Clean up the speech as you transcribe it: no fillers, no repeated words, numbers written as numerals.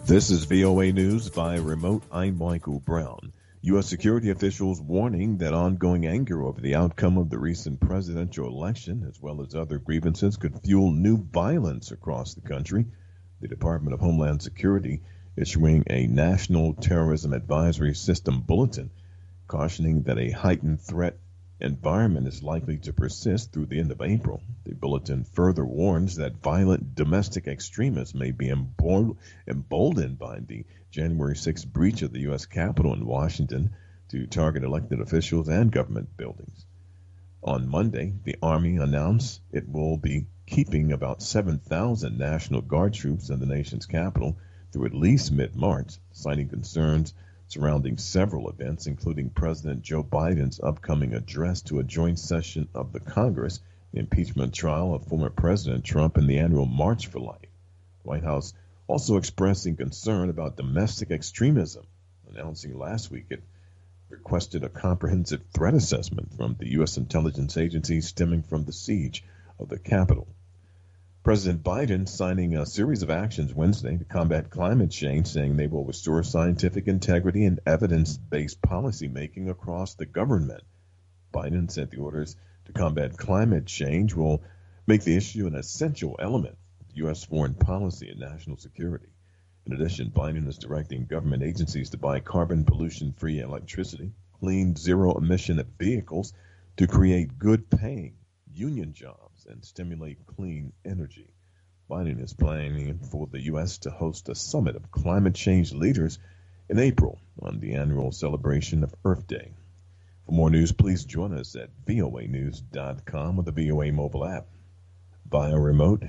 This is VOA News via remote. I'm Michael Brown. U.S. security officials warning that ongoing anger over the outcome of the recent presidential election, as well as other grievances, could fuel new violence across the country. The Department of Homeland Security issuing a National Terrorism Advisory System bulletin, cautioning that a heightened threat environment is likely to persist through the end of April. The bulletin further warns that violent domestic extremists may be emboldened by the January 6th breach of the U.S. Capitol in Washington to target elected officials and government buildings. On Monday, the Army announced it will be keeping about 7,000 National Guard troops in the nation's capital through at least mid-March, citing concerns surrounding several events, including President Joe Biden's upcoming address to a joint session of the Congress, the impeachment trial of former President Trump, and the annual March for Life. The White House also expressing concern about domestic extremism, announcing last week it requested a comprehensive threat assessment from the U.S. intelligence agency stemming from the siege of the Capitol. President Biden signing a series of actions Wednesday to combat climate change, saying they will restore scientific integrity and evidence-based policymaking across the government. Biden said the orders to combat climate change will make the issue an essential element of U.S. foreign policy and national security. In addition, Biden is directing government agencies to buy carbon pollution-free electricity, clean zero-emission vehicles to create good-paying union jobs and stimulate clean energy. Biden is planning for the U.S. to host a summit of climate change leaders in April on the annual celebration of Earth Day. For more news, please join us at voanews.com or the VOA mobile app. Via remote,